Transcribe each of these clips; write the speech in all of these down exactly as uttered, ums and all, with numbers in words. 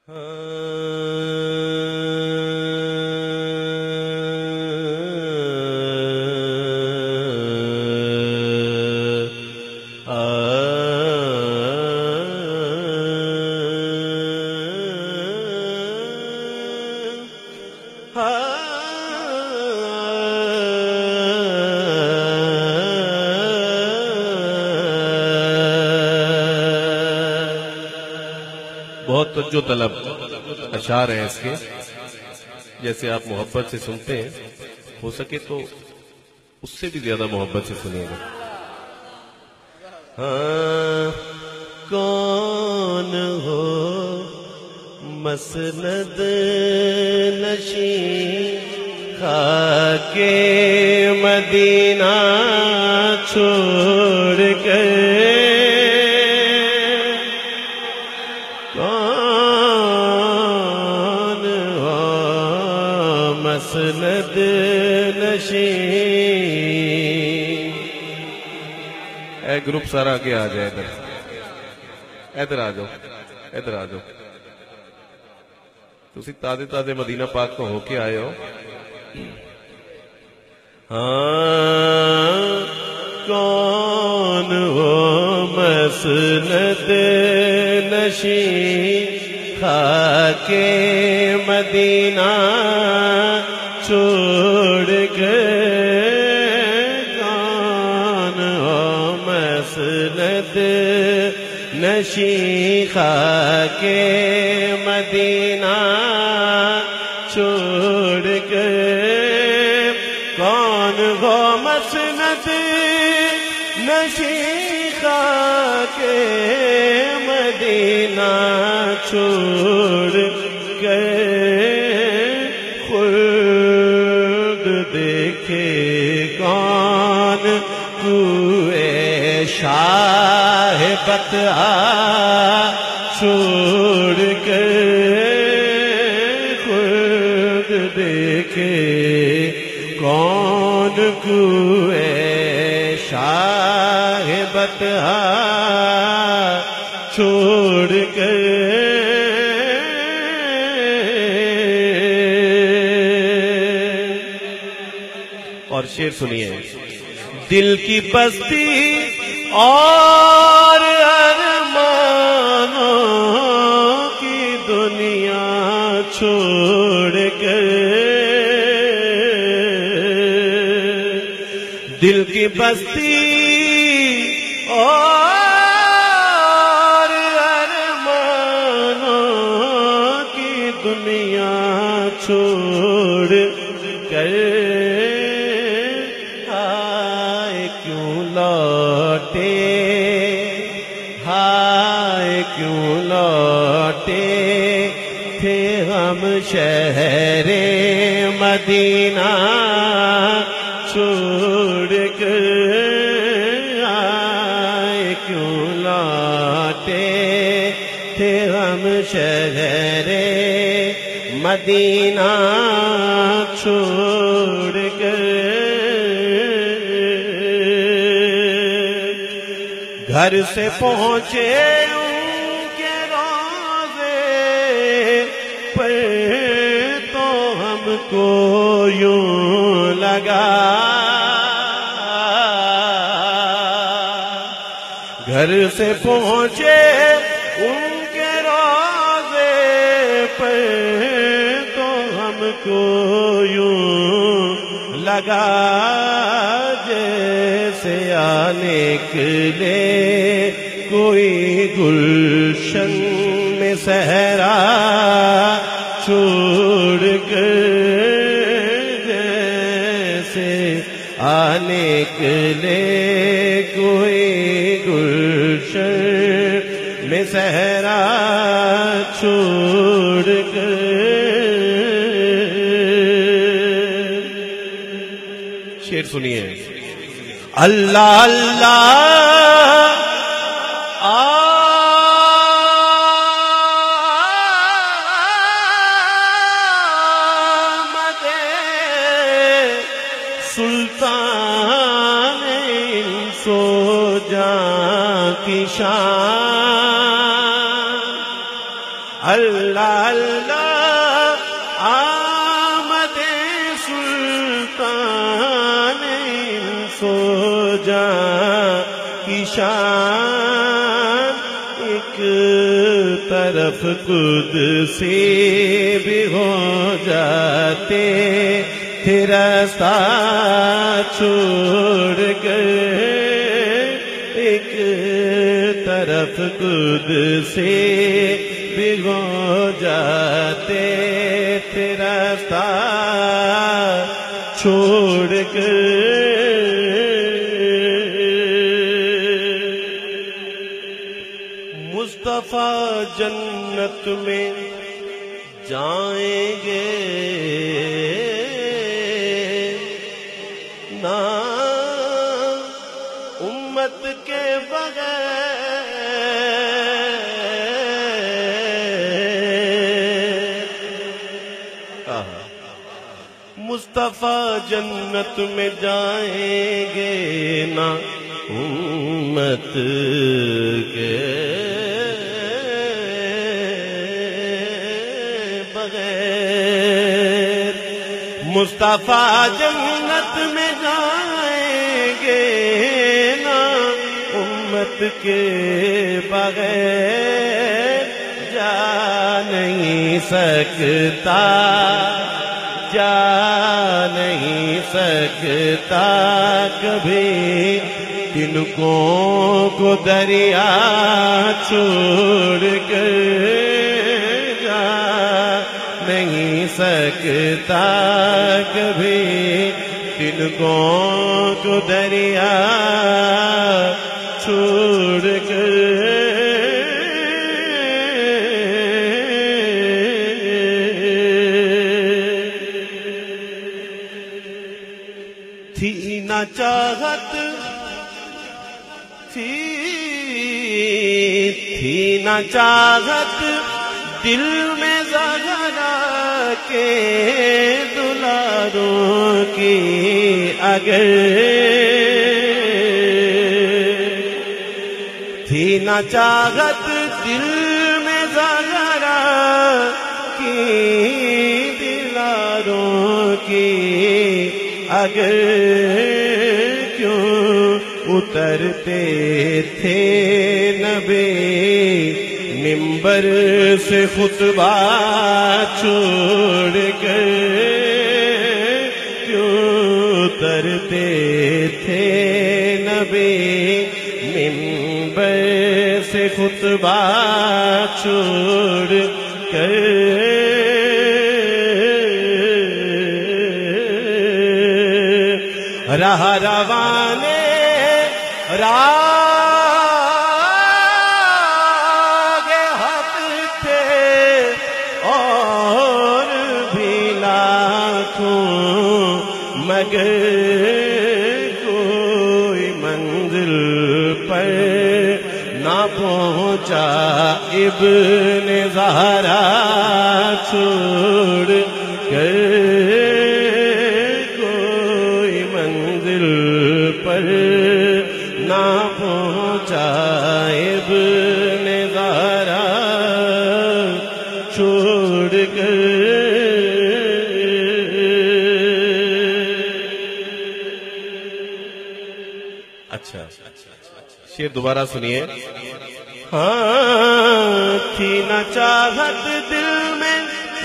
بہت توجہ طلب اشعار ہیں اس کے، جیسے آپ محبت سے سنتے ہیں، ہو سکے تو اس سے بھی زیادہ محبت سے سنیے گا۔ ہاں کون ہو مسند نشین خاک مدینہ چھوڑ کر، کون ہو مسند نشین۔ اے گروپ سارا آگے آ جائے، ادھر ادھر آ جاؤ، ادھر آ جاؤ۔ تسی تازے تازے مدینہ پاک تو ہو کے آئے ہو۔ ہاں کون ہو مسند نشین خاک مدینہ چھوڑ گئے، کون ہو مسند نشین خاک مدینہ چھوڑ گئے، کون ہو مسند نشین خاک مدینہ چھوڑ گئے، خلد دیکھے کون کوئے شاہ بطحا چھوڑ گئے، خلد دیکھے کون کوئے شاہ بطحا چھوڑ گئے۔ اور شعر سنیے، دل کی بستی اور ارمانوں کی دنیا چھوڑ گئے، دل کی بستی اور ارمانوں کی دنیا چھوڑ گئے، ہائے کیوں لوٹے، ہائے کیوں لوٹے تھے ہم شہر مدینہ چھوڑ گئے، آئے کیوں لوٹے تھے ہم شہر مدینہ چھوڑ گئے، گھر سے پہنچے ان کے روزے پر تو ہم کو یوں لگا، گھر سے پہنچے ان کے روزے پر تو ہم کو یوں لگا، جیسے آنے کے لئے کوئی گلشن میں صحرا چھوڑ گئے، جیسے آنے کے لئے کوئی گلشن میں صحرا چھوڑ گئے۔ شعر سنیے، اللہ اللہ آمد سلطان انس و جاں کی شان، اللہ اللہ آمد سلطان سو جاں کی شان، ایک طرف قدسی بھی ہو جاتے تھے راستہ چھوڑ کر، ایک طرف قدسی بھی ہو جاتے تھے راستہ چھوڑ کر۔ مصطفیٰ جنت میں جائیں گے نا امت کے بغیر، مصطفیٰ جنت میں جائیں گے نا امت کے بغیر، مصطفیٰ جنت میں جائیں گے نا امت کے بغیر، جا نہیں سکتا جا نہیں سکتا کبھی تنکوں کو دریا چھوڑ کر، جا نہیں سکتا کبھی تنکوں کو دریا چھوڑ کر۔ تھی نہ چاہت تھی تھی نہ چاہت دل میں زہرا کے دلاروں کی، اگر تھی نہ چاہت دل میں زہرا کی دلاروں کی، اگر کیوں اترتے تھے نبی منبر سے خطبہ چھوڑ کر، کیوں اترتے تھے نبی منبر سے خطبہ چھوڑ کر، راہ روانے راہ حق تھے اور بھی لاکھوں، مگر کوئی منزل پر نہ پہنچا ابن زہرا چھوڑ کر، نہ پہنچا ابن زہرا چھوڑ کر۔ اچھا شعر دوبارہ سنیے۔ ہاں تھی نہ چاہت دل میں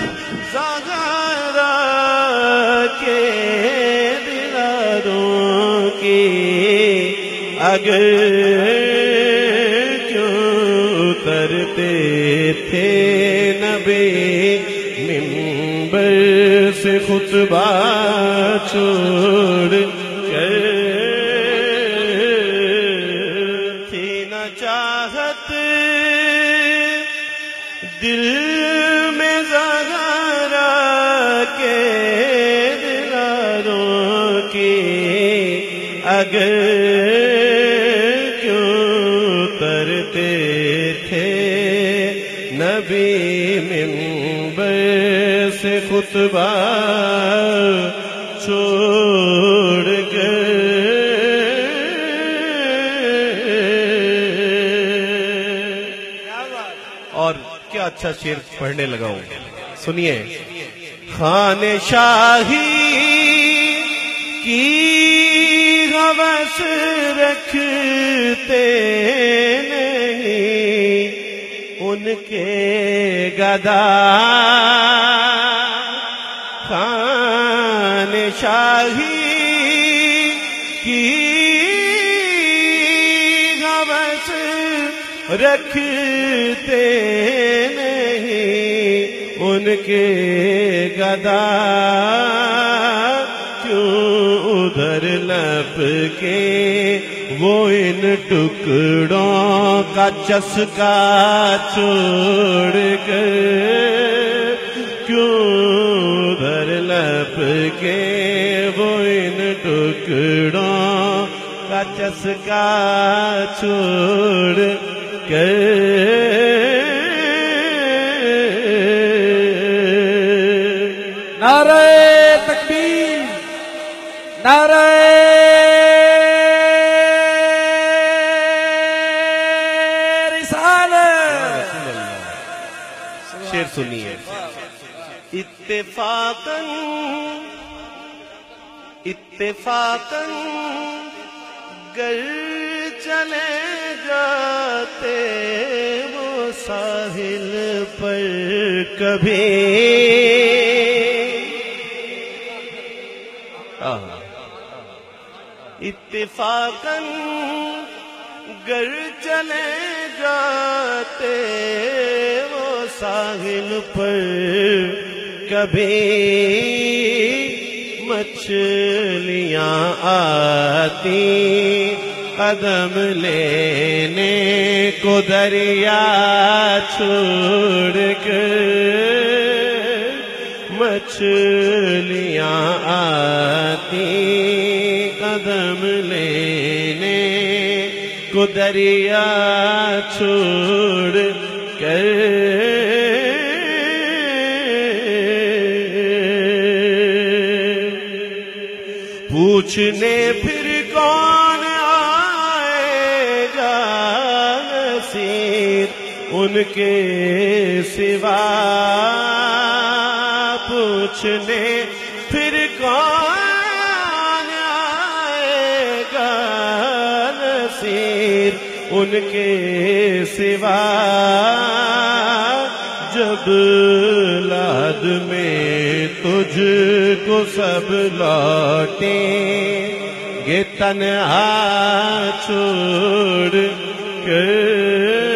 زہرا کے دلاروں کی، اگر کیوں اترتے تھے نبی منبر سے خطبہ چھوڑ کر، تھی نہ چاہت دل میں زہرا کے دلاروں کی، اگر کیوں اترتے تھے نبی منبر سے خطبہ چھوڑ کر۔ اور کیا اچھا شعر پڑھنے لگا ہوں، سنیے۔ خانے شاہی کی ہوس رکھتے نہیں ان کے گدا، خانے شاہی کی ہوس رکھتے نہیں ان کے گدا، کیوں ادھر لپ کے وہ ان ٹکڑوں کا چسکا چھوڑ کر، کیوں ادھر لپ کے وہ ان ٹکڑوں کا چسکا چھوڑ کر، نعرہ تکبیر، نعرہ رسالت۔ شعر سنیے۔ اتفاقاً اتفاقاً گر چلے جاتے وہ ساحل پر کبھی، اتفاقاً گر چلے جاتے وہ ساحل پر کبھی، مچھلیاں آتی قدم لینے کو دریا چھوڑ کر، مچھلیاں آتی قدم لینے کو دریا چھوڑ کر، پوچھنے پھر کون آئے گا نصیر ان کے سوا، پوچھنے پھر کون آئے گا نصیر ان کے سوا، جب لاد میں تجھ کو سب لوٹیں گے تنہا چھوڑ کر،